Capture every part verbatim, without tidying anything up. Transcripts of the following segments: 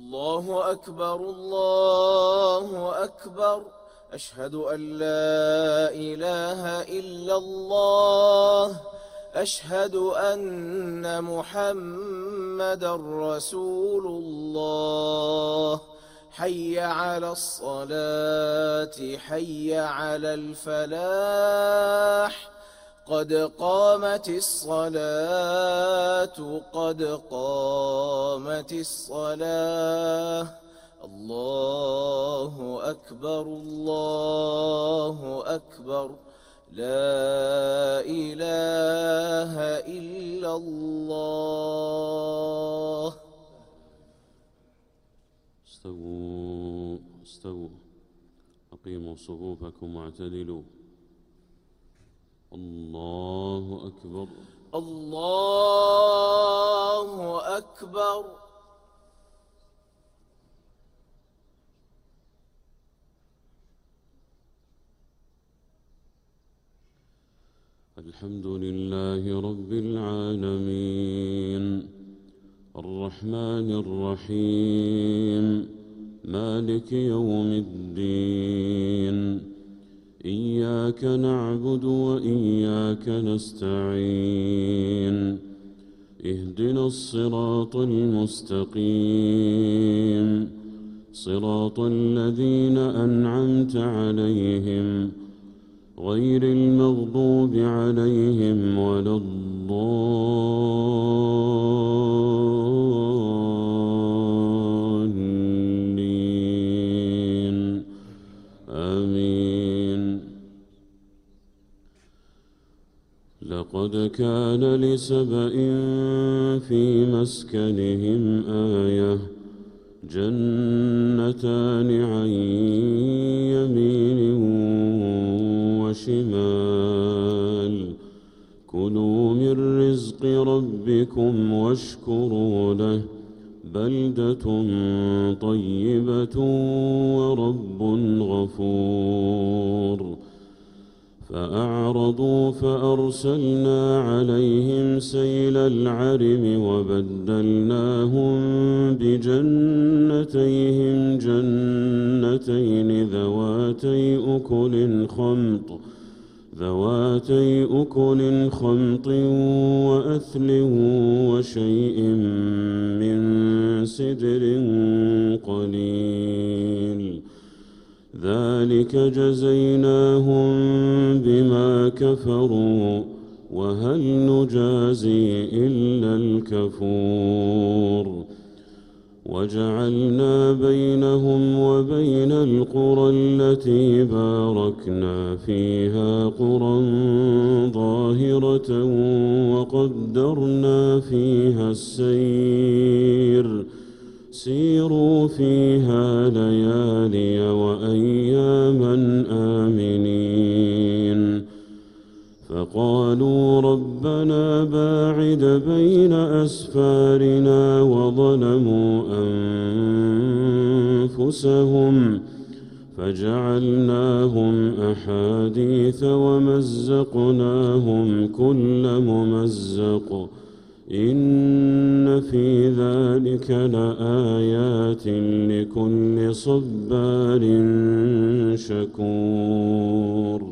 الله أكبر الله أكبر أشهد أن لا إله إلا الله أشهد أن محمدا رسول الله حي على الصلاة حي على الفلاح قد قامت الصلاة قد قامت الصلاة الله أكبر الله أكبر لا إله إلا الله. استووا استووا أقيموا صفوفكم واعتدلوا. الله أكبر الله أكبر. الحمد لله رب العالمين الرحمن الرحيم مالك يوم الدين إياك نعبد وإياك نستعين اهدنا الصراط المستقيم صراط الذين أنعمت عليهم غير المغضوب عليهم ولا الضالين آمين. لقد كان لسبإ في مسكنهم آية جنتان عن يمين وشمال كلوا من رزق ربكم واشكروا له بلدة طيبة ورب غفور. فأعرضوا فأرسلنا عليهم سيل العرم وبدلناهم بجنتيهم جنتين ذواتي أكل خمط ذواتي أكل خمط وأثل وشيء من سدر قليل ذلك جزيناهم بما كفروا وهل نجازي إلا الكفور. وجعلنا بينهم وبين القرى التي باركنا فيها قرى ظاهرة وقدرنا فيها السير سيروا فيها ليالي وأياما آمنين. فقالوا ربنا باعد بين أسفارنا وظلموا أنفسهم فجعلناهم أحاديث ومزقناهم كل ممزق إن في ذلك لآيات لكل صبار شكور.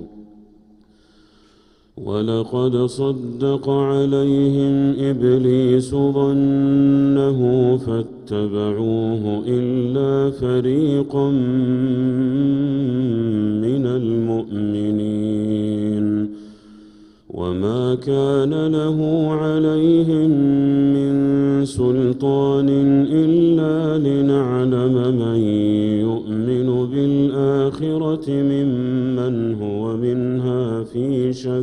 ولقد صدق عليهم إبليس ظنه فاتبعوه إلا فريقا من المؤمنين وما كان له عليهم من سلطان إلا لنعلم من يؤمن بالآخرة ممن هو منها في شك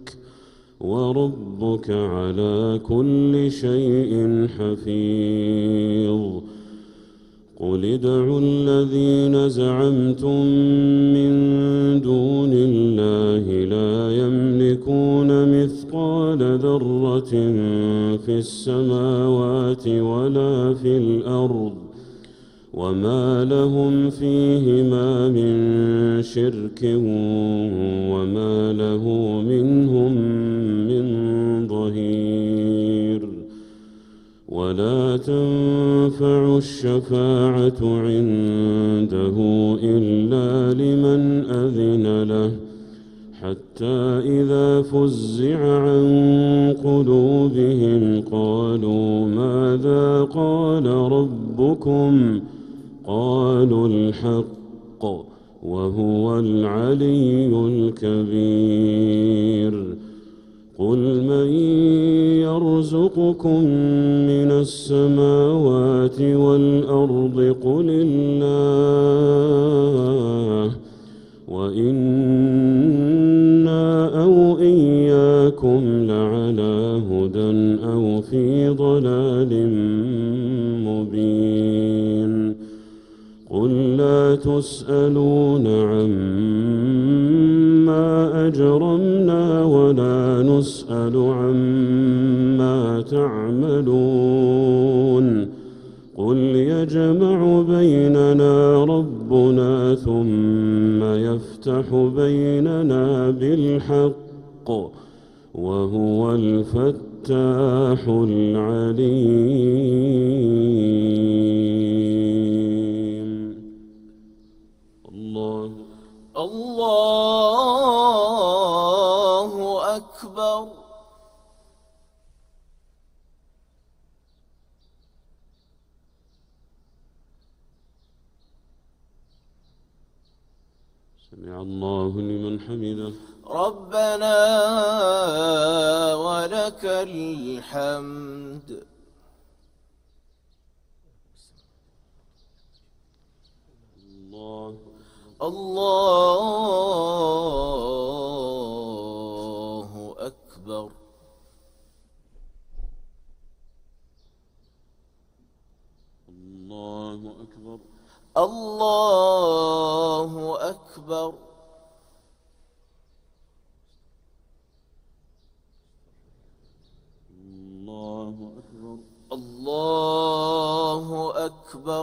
وربك على كل شيء حفيظ. قل ادعوا الذين زعمتم من دون الله لا يملكون مثقال ذرة في السماوات ولا في الأرض وما لهم فيهما من شرك وما له منهم من ظهير. ولا تنفع الشفاعة عنده إلا لمن أذن له حتى إذا فزع عن قلوبهم قالوا ماذا قال ربكم قالوا الحق وهو العلي الكبير قل من يرزقكم من السماوات والأرض قل الله وإنا أو إياكم لعلى هدى أو في ضلال مبين قل لا تسألون عما أجرمنا ولا نسأل عما تعملون قل يجمع بيننا ربنا ثم يفتح بيننا بالحق وهو الفتاح العليم. الله الله أكبر. سمع الله لمن حمده. ربنا ولك الحمد. الله الله أكبر. الله أكبر. الله أكبر. الله أكبر. الله أكبر.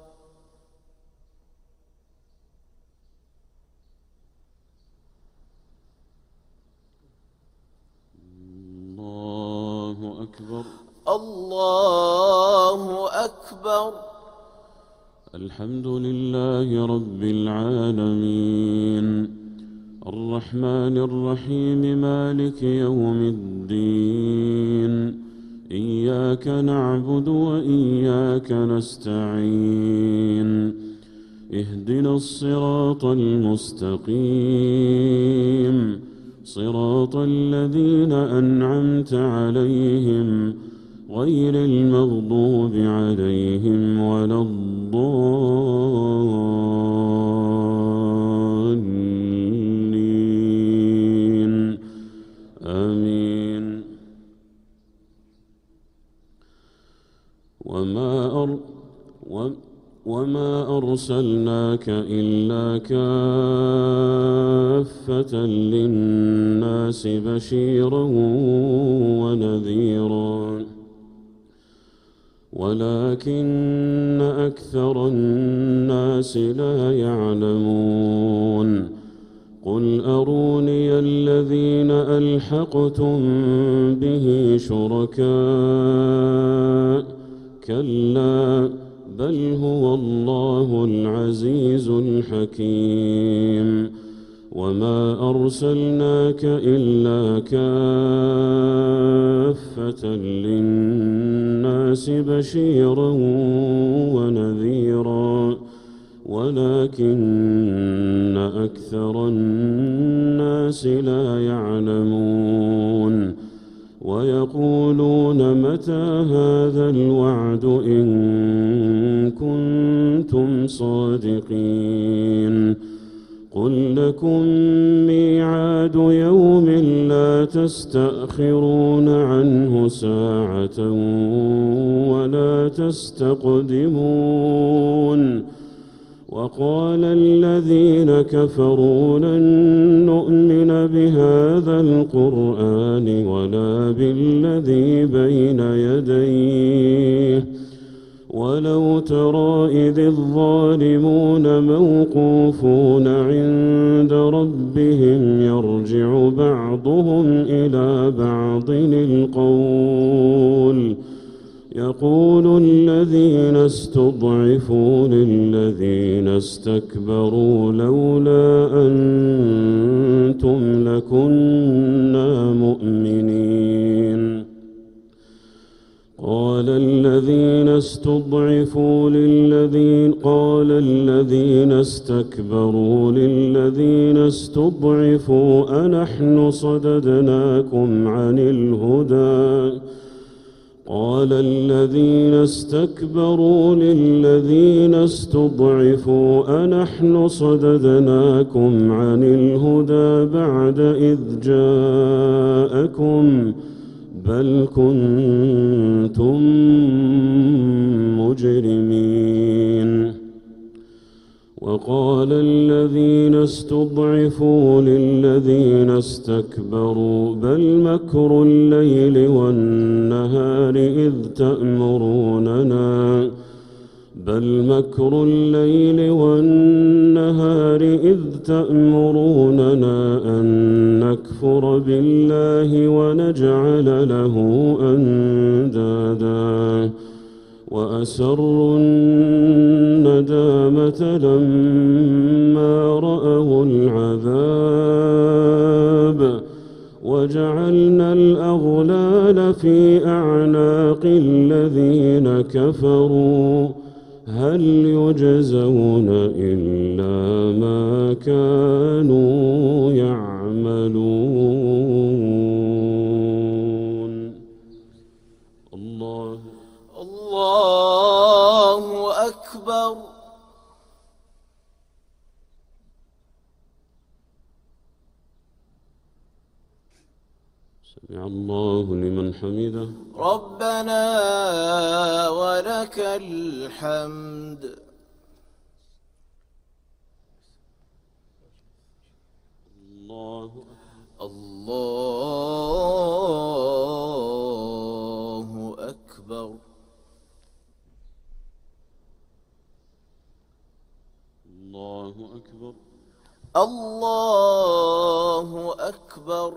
الله أكبر. الله أكبر. الحمد لله رب العالمين الرحمن الرحيم مالك يوم الدين إياك نعبد وإياك نستعين اهدنا الصراط المستقيم صراط الذين أنعمت عليهم غير المغضوب عليهم ولا الضالين آمين. وما أر وما أرسلناك إلا كافة للناس بشيرا ونذيرا ولكن أكثر الناس لا يعلمون قل أروني الذين ألحقتم به شركاء كلا بل هو الله العزيز الحكيم وما أرسلناك إلا كافة للناس بشيرا ونذيرا ولكن أكثر الناس لا يعلمون ويقولون متى هذا الوعد إن كنتم صادقين قل لكم ميعاد يوم لا تستأخرون عنه ساعة ولا تستقدمون وقال الذين كفروا لن نؤمن بهذا القرآن ولا بالذي بين يديه ولو ترى إذ الظالمون موقوفون عند ربهم يرجع بعضهم إلى بعض القول يقول الذين استضعفوا للذين استكبروا لولا أنتم لكنا مؤمنين قال الذين استضعفوا للذين قال الذين استكبروا للذين استضعفوا أنحن صددناكم عن الهدى قال الذين استكبروا للذين استضعفوا أنحن صددناكم عن الهدى بعد إذ جاءكم بل كنتم مجرمين وقال الذين استضعفوا للذين استكبروا بل مكر الليل والنهار إذ تأمروننا بل مكر الليل والنهار إذ تأمروننا أن نكفر بالله ونجعل له أندادا وأسروا الندامة لما رأوا العذاب وجعلنا الأغلال في أعناق الذين كفروا هل يجزون إلا ما كانوا يعملون الله الله أكبر. سمع الله لمن حمده ربنا ولك الحمد. الله الله أكبر. الله أكبر. الله أكبر.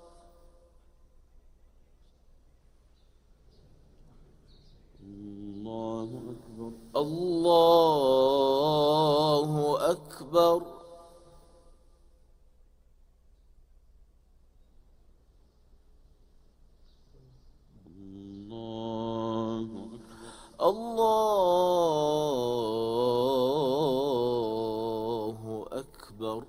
الله أكبر. الله أكبر. الله أكبر.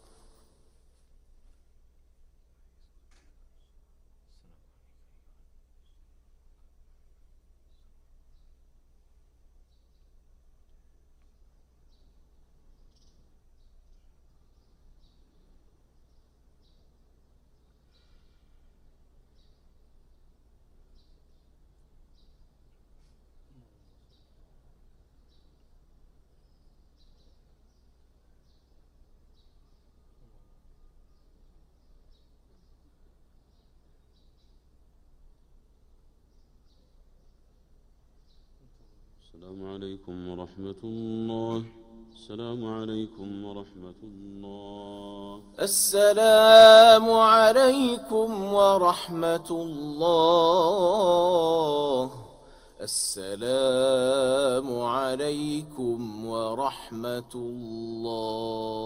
السلام عليكم ورحمة الله. السلام عليكم ورحمة الله. السلام عليكم ورحمة الله. السلام عليكم ورحمة الله.